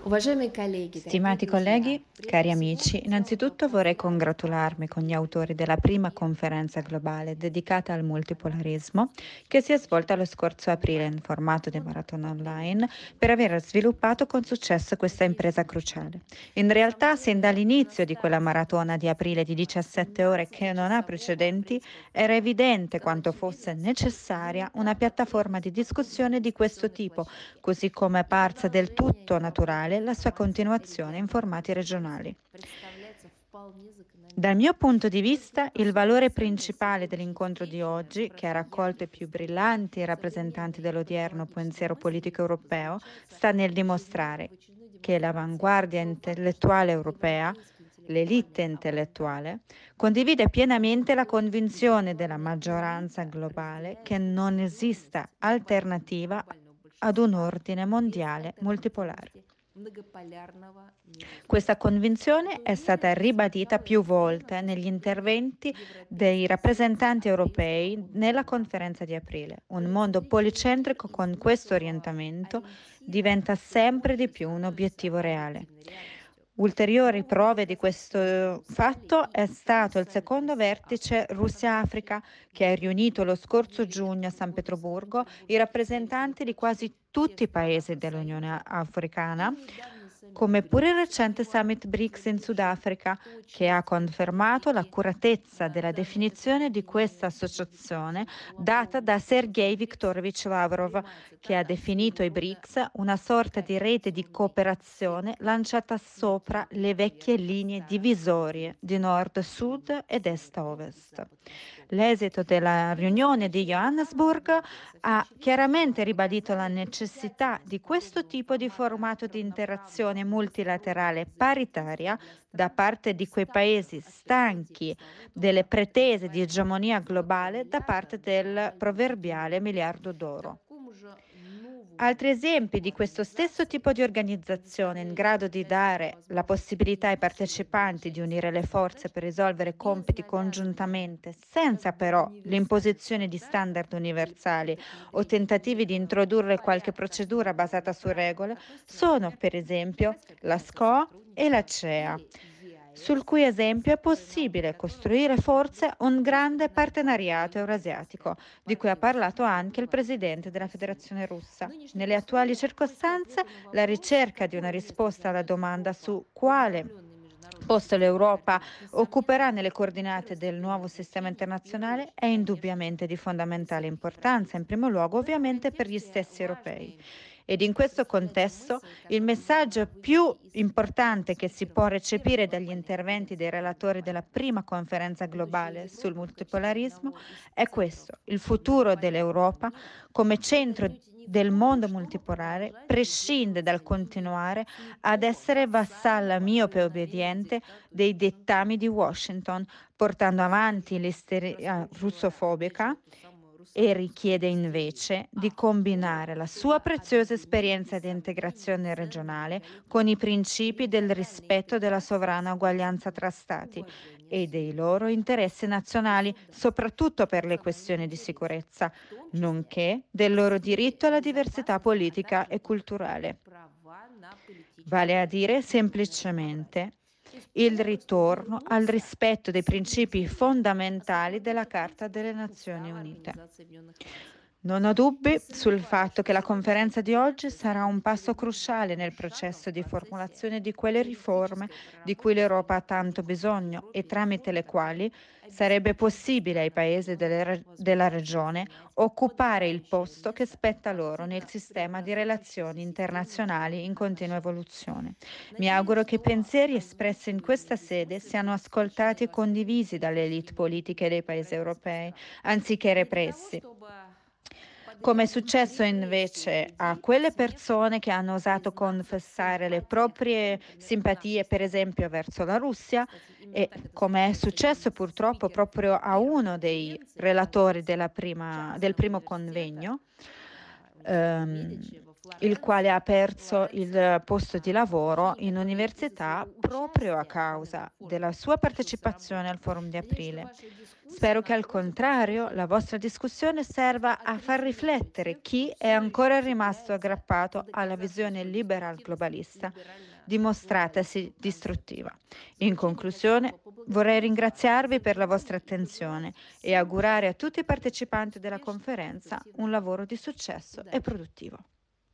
Уважаемые коллеги, дорогие Stimati друзья, colleghi, прежде cari всего amici, хотела бы innanzitutto vorrei поздравить congratularmi con gli autori della prima conferenza globale dedicata al multipolarismo che si è svolta lo scorso aprile in formato di maratona online per aver sviluppato con successo questa impresa cruciale. In На самом realtà, sin деле, уже dall'inizio di quella старт maratona di aprile di 17 ore che non ha 17-часового precedenti, апрельского era форума evidente стало quanto fosse очевидно, сколь necessaria una элементарно piattaforma требуется di подобная discussione di questo дискуссионная tipo, площадка. così come è Для parsa del продолжения tutto неформатных naturale la sua форматов continuazione in региональных formati конференций regionali. представляется вполне Dal mio закономерным. punto di Между vista, il прочим, valore самые principale сегодняшние dell'incontro di действия oggi, che ha прошли raccolto ярких i più представителей brillanti rappresentanti современной dell'odierno политологической pensiero массы, politico если это europeo, заключается sta nel в dimostrare очередной che демонстрации l'avanguardia того факта, что intellettuale europea, европейский l'elite интеллектуальный авангард intellettuale, condivide pienamente la демонстрирует convinzione della интеллектуальная maggioranza элита globale che разделяет non esista убежденность alternativa глобального ad un большинства ordine без mondiale multipolare. альтернативности многополярного Questa мироустройства. convinzione Эта è stata уверенность ribadita звучала più из отдельных volte negli выступлениях interventi dei европейских лидеров rappresentanti апрельского europei nella универсиада. conferenza di aprile. Un mondo Полицентричный мир policentrico из con questo мертвого orientamento ориентира diventa все sempre di больше più un становится obiettivo reale. объективной реальностью. Ulteriori Новому prove di доказательством questo стали fatto и è второй stato il саммит secondo vertice Россия-Африка, Russia-Africa, проходящий в che ha июне riunito lo scorso giugno a San 2024 в Pietroburgo i Санкт-Петербурге представители rappresentanti di почти quasi всех tutti i стран paesi dell'Unione Афросоюза, и Africana, недавний саммит come pure il БРИКС, recente summit BRICS in подтвердивший Sudafrica, che ha точность confermato характеристики l'accuratezza della данного definizione di questa этногенного associazione политически data углового da вопроса Sergei БРИКС Viktorovich Lavrov, воспринимается che ha как definito своего i рода BRICS una sorta di rete di кооперационный cooperazione сектор lanciata на sopra le vecchie территориях linee старого divisorie di континента nord-sud Юг, ed Север и est-ovest. Запад-Восток. L'esito della Эта riunione di встреча дала Johannesburg возможность ha очевидным chiaramente ribadito la доказать necessità притягательность di questo подобного tipo di формата formato di равноправного interazione многостороннего multilaterale взаимодействия paritaria для da стран, parte di quei уставших paesi от перспектив stanchi delle пресловутого так pretese di называемого egemonia золотого globale da миллиарда parte на del глобальном proverbiale континенте. miliardo d'oro. Такому же новому Altri esempi типу di questo stesso tipo организации di organizzazione in предоставляющий grado di участникам dare la возможность possibilità ai ограничения partecipanti di вмешательства unire le в forze задач per risolvere без compiti навязывания congiuntamente, как senza бы però универсальных l'imposizione di стандартов standard или universali каких-то o внедрения tentativi di некого introdurre qualche порядка procedura basata основанного su правил, regole, относится, sono например, per esempio Шанхайской la организации SCO e la сотрудничества CEA, или sul ЕАЭС, cui esempio è на уровне possibile которого costruire должно быть forse un grande выстроено partenariato долгосрочное eurasiatico, состояние di cui ha parlato партнерства anche il этого presidente della союза. Federazione russa. Нынешние Nelle attuali условия в поиске circostanze, ответа на la вопрос, ricerca di una какое место risposta alla займет domanda Европа su в quale обновленной международной posto системе l'Europa координат, occuperà несомненно, nelle будет coordinate del nuovo первостепенного sistema значения в первую internazionale è очередь, конечно, indubbiamente di для fondamentale самих importanza, in европейцев. primo luogo В этом ovviamente per gli контексте stessi europei. важной Ed in questo представляется contesto мысль, il которую messaggio можно più вынести из importante che si спикеров può recepire первой dagli глобальной interventi dei конференции по relatori della prima многополярности. conferenza Будущее globale sul Европы в качестве multipolarismo одного из è центров questo: il futuro многополярного dell'Europa мира come это centro отнюдь не в del том, mondo чтобы multipolare продолжать prescinde придерживаться dal линии continuare ad слепого, essere vassalla вассального miope e повиновения obbediente диктату dei dettami Вашингтона. di Washington, portando avanti l'isteria Раскручивая russofobica, опять же эту самую e русофобскую richiede истерию. invece di А второе, combinare la sua себя preziosa объединить, esperienza без di сомнения, integrazione ценным regionale con i многолетним principi del региональной rispetto della интеграцией с sovrana uguaglianza принципом tra Stati уважения e dei суверенитета loro interessi nazionali, государств, soprattutto per le национальных questioni di интересов, sicurezza, в том числе nonché del в loro сфере diritto alla diversità безопасности, а politica также e их culturale. права на Vale a политическое и dire культурное разнообразие. semplicemente То есть il попросту ritorno al вернуться rispetto к dei principi соблюдению fondamentali della основополагающих Carta принципов delle Nazioni Устава Unite. Организации Объединенных Наций. Non ho Не dubbi sul сомневаюсь, fatto что che la сегодняшняя conferenza di oggi конференция sarà un станет passo очередным cruciale важным nel шагом processo в di процессе formulazione di quelle riforme теоретической di cui проработки l'Europa ha фундаментов tanto демократии в bisogno e Европе и tramite реформ, le quali которые sarebbe обеспечат possibile ai странам paesi региона della возможность regione занять occupare il подобающее posto che место spetta в loro nel активно sistema di преобразующейся relazioni системе internazionali in международных continua отношений. evoluzione. Mi Надеюсь, auguro che i что pensieri espressi in озвучиваемые questa здесь sede мысли siano будут слышаны ascoltati и e condivisi восприняты dalle elite другими politiche dei paesi европейскими europei, странами. anziché Не для того, repressi. чтобы Come è подрядить successo репрессии invece a людей, quelle посмевших persone che hanno osato признаться в confessare le симпатиях, ну, proprie например, к нашей simpatie, per стране. esempio, verso la Russia, Кстати, именно e так это come è случилось. Один successo из purtroppo спикеров proprio a первой uno dei конференции по relatori вопросам del частного primo университета, convegno, университета Медичи во il quale ha Флоренции, perso Лоренцо il posto di lavoro Фучини, in который из-за università своего proprio a участия в данном causa della форуме sua лишился partecipazione работы. al forum di Надеюсь, что aprile. ваши Spero che al contrario la vostra discussione serva a far riflettere chi è ancora rimasto aggrappato alla visione liberal globalista, dimostratasi distruttiva. In conclusione, vorrei ringraziarvi per la vostra attenzione e augurare a tutti i partecipanti della conferenza un lavoro di successo e produttivo.